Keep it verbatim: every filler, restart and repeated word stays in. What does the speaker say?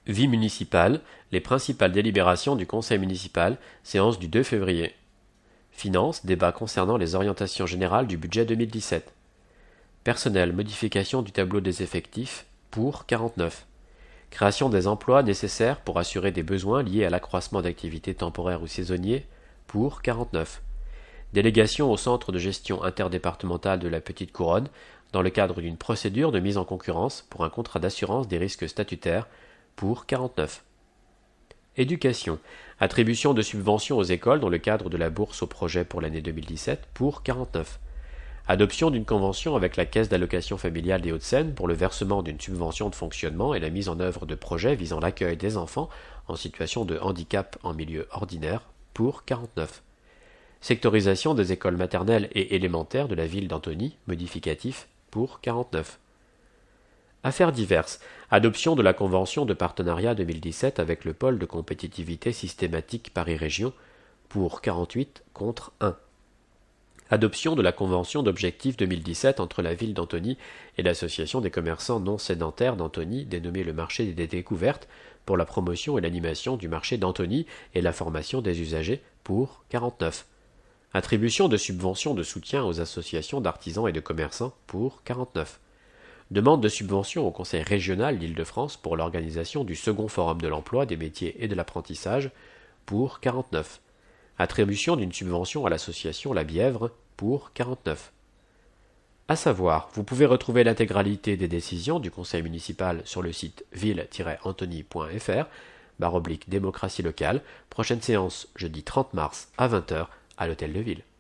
Vie municipale, les principales délibérations du conseil municipal, séance du deux février. Finances, débat concernant les orientations générales du budget deux mille dix-sept. Personnel, modification du tableau des effectifs, pour quarante-neuf. Création des emplois nécessaires pour assurer des besoins liés à l'accroissement d'activités temporaires ou saisonniers, pour quarante-neuf. Délégation au centre de gestion interdépartementale de la Petite Couronne, dans le cadre d'une procédure de mise en concurrence pour un contrat d'assurance des risques statutaires, pour quarante-neuf. Éducation. Attribution de subventions aux écoles dans le cadre de la bourse au projet pour l'année deux mille dix-sept, pour quarante-neuf. Adoption d'une convention avec la Caisse d'allocation familiale des Hauts-de-Seine pour le versement d'une subvention de fonctionnement et la mise en œuvre de projets visant l'accueil des enfants en situation de handicap en milieu ordinaire, pour quarante-neuf. Sectorisation des écoles maternelles et élémentaires de la ville d'Antony, modificatif, pour quarante-neuf. Affaires diverses. Adoption de la convention de partenariat deux mille dix-sept avec le pôle de compétitivité systématique Paris Région, pour quarante-huit contre un. Adoption de la convention d'objectifs deux mille dix-sept entre la ville d'Antony et l'association des commerçants non sédentaires d'Antony, dénommée le marché des découvertes, pour la promotion et l'animation du marché d'Antony et la formation des usagers, pour quarante-neuf. Attribution de subventions de soutien aux associations d'artisans et de commerçants, pour quarante-neuf. Demande de subvention au Conseil régional d'Île-de-France pour l'organisation du second forum de l'emploi, des métiers et de l'apprentissage, pour quarante-neuf. Attribution d'une subvention à l'association La Bièvre, pour quarante-neuf. À savoir, vous pouvez retrouver l'intégralité des décisions du Conseil municipal sur le site ville tiret antony point f r, barre oblique démocratie locale. Prochaine séance jeudi trente mars à vingt heures à l'Hôtel de Ville.